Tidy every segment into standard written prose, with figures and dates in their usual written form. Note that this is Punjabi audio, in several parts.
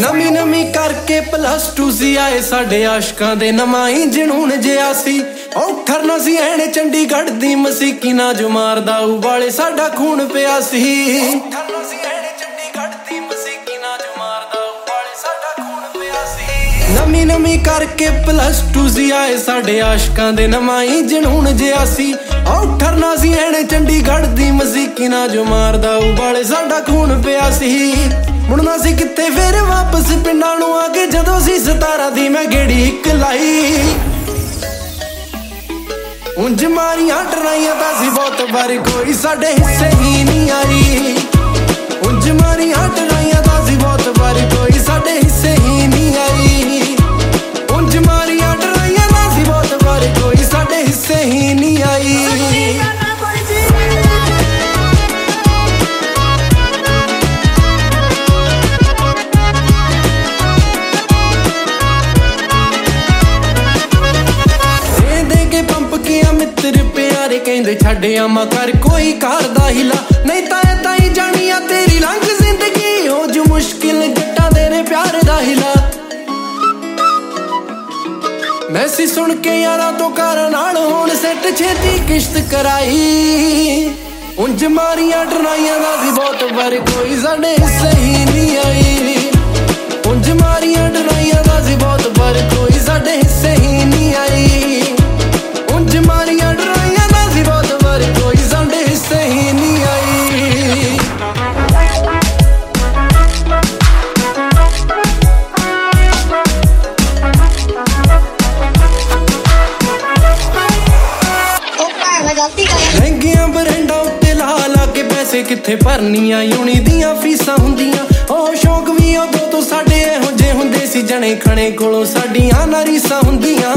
ਨਵੀਂ ਨਵੀਂ ਕਰਕੇ +2 ਸੀ ਆਏ ਸਾਡੇ ਆਸ਼ਕਾਂ ਦੇ ਨਵਾਂ ਹੀ ਜਨੂਨ ਜਿਆ ਸੀ। ਉਹ ਠਰਨਾ ਸੀ ਐਣੇ ਚੰਡੀਗੜ੍ਹ ਦੀ ਮਸੀਕੀ ਨਾ ਜੋ ਮਾਰਦਾ ਉਬਾਲੇ ਸਾਡਾ ਖੂਨ ਪਿਆ ਸੀ। ਠਰਨਾ ਸੀ ਐਣੇ ਚੰਡੀਗੜ੍ਹ ਦੀ ਮਸੀਕੀ ਨਾ ਜੋ ਮਾਰਦਾ ਉਬਾਲੇ ਸਾਡਾ ਖੂਨ ਪਿਆ ਸੀ। ਨਵੀਂ ਨਵੀਂ ਕਰਕੇ +2 ਸੀ ਆਏ ਸਾਡੇ ਆਸ਼ਕਾਂ ਦੇ ਨਵਾਂ ਹੀ ਜਨੂਨ ਜਿਆ ਸੀ। ਉਹ ਠਰਨਾ ਸੀ ਐਣੇ ਚੰਡੀਗੜ੍ਹ ਦੀ ਮਸੀਕੀ ਨਾ ਜੋ ਮਾਰਦਾ ਉਬਾਲੇ ਸਾਡਾ ਖੂਨ ਪਿਆ ਸੀ। ਮੁੜਨਾ ਸੀ ਕਿੱਥੇ ਫੇਰ ਵਾਪਸ ਪਿੰਡਾਂ ਨੂੰ ਆ ਕੇ ਜਦੋਂ ਸੀ 17 ਦੀ ਮੈਂ ਗੇੜੀ ਇੱਕ ਲਾਈ। ਉਂਝ ਮਾਰੀਆਂ ਡਰਾਈਆਂ ਤਾਂ ਸੀ ਬਹੁਤ ਵਾਰ ਕੋਈ ਸਾਡੇ ਹਿੱਸੇ ਹੀ ਨਹੀਂ ਆਈ। ਉਂਝ ਮਾਰੀਆਂ ਡਰਾਈਆਂ ਤਾਂ ਸੀ ਬਹੁਤ ਵਾਰ ਕੋਈ ਸਾਡੇ ਹਿੱਸੇ ਹੀ ਨਹੀਂ ਆਈ। ਉਂਝ ਮਾਰੀਆਂ ਡਰਾਈਆਂ ਤਾਂ ਸੀ ਬਹੁਤ ਵਾਰ ਕੋਈ ਸਾਡੇ ਹਿੱਸੇ ਹੀ ਨਹੀਂ ਆਈ। ਮਿੱਤਰ ਪਿਆਰੇ ਕਹਿੰਦੇ ਛੱਡ ਆਵਾਂ ਕਰ ਕੋਈ ਕਰਦਾ ਹਿਲਾ ਨਹੀਂ ਤਾਂ ਏਦਾਂ ਹੀ ਜਾਣੀ ਆ ਤੇਰੀ ਲੰਘ ਜ਼ਿੰਦਗੀ ਹੋ ਜੂ ਮੁਸ਼ਕਿਲ ਜੱਟਾਂ ਦੇ ਨੇ ਪਿਆਰ ਦਾ ਹਿਲਾ। ਮੈਸੀ ਸੁਣ ਕੇ ਯਾਰਾਂ ਤੋਂ ਘਰ ਨਾਲ ਹੁਣ ਸੈੱਟ ਛੇਤੀ ਕਿਸ਼ਤ ਕਰਾਈ। ਉਂਝ ਮਾਰੀਆਂ ਡਰਾਈਆਂ ਦਾ ਸੀ ਬਹੁਤ ਵਾਰ ਕੋਈ ਸਾਡੇ ਹਿੱਸੇ ਹੀ ਨਹੀਂ ਆਈ। ਉਂਝ ਮਾਰੀਆਂ ਡਰਾਈਆਂ ਦਾ ਸੀ ਬਹੁਤ ਵਾਰ ਕੋਈ ਸਾਡੇ ਹਿੱਸੇ ਹੀ ਨਹੀਂ ਆਈ। ਉਂਝ ਮਾਰੀਆਂ ਡਰਾਈਆਂ ਦਾ ਸੀ ਬਹੁਤ ਵਾਰ ਕੋਈ ਸਾਡੇ ਹਿੱਸੇ ਹੀ ਨਹੀਂ ਆਈ। ਮਹਿੰਗੀਆਂ ਬਰੈਂਡਾਂ ਉੱਤੇ ਲਾ ਕੇ ਪੈਸੇ ਕਿੱਥੇ ਭਰਨੀਆਂ ਯੂਨੀ ਦੀਆਂ ਫੀਸਾਂ ਹੁੰਦੀਆਂ। ਉਹ ਸ਼ੌਕ ਵੀ ਉਦੋਂ ਤੋਂ ਸਾਡੇ ਇਹੋ ਜਿਹੇ ਹੁੰਦੇ ਸੀ ਜਣੇ ਖਣੇ ਕੋਲੋਂ ਸਾਡੀਆਂ ਨਾ ਰੀਸਾਂ ਹੁੰਦੀਆਂ।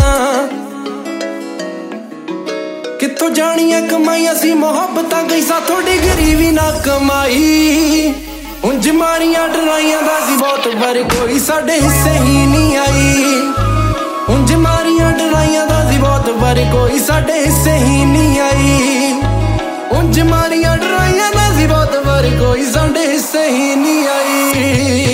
ਕਿੱਥੋਂ ਜਾਣੀਆਂ ਕਮਾਈਆਂ ਸੀ ਮੁਹੱਬਤਾਂ ਗਈ ਸਾਥੋਂ ਡਿਗਰੀ ਵੀ ਨਾ ਕਮਾਈ। ਉਂਝ ਮਾਰੀਆਂ ਡਰਾਈਆਂ ਦਾ ਸੀ ਬਹੁਤ ਵਾਰ ਕੋਈ ਸਾਡੇ ਹਿੱਸੇ ਹੀ ਨਹੀਂ ਆਈ। ਉਂਝ ਮਾਰੀਆਂ ਡਰਾਈਆਂ ਦਾ ਸੀ ਬਹੁਤ ਵਾਰ ਕੋਈ ਸਾਡੇ ਹਿੱਸੇ ਹੀ ਨਹੀਂ ਆਈ। ਉਂਝ ਮਾਰੀਆਂ ਡਰਾਈਆਂ ਦਾ ਸੀ ਬਹੁਤ ਵਾਰ ਕੋਈ ਸਾਡੇ ਹਿੱਸੇ ਹੀ ਨਹੀਂ ਆਈ।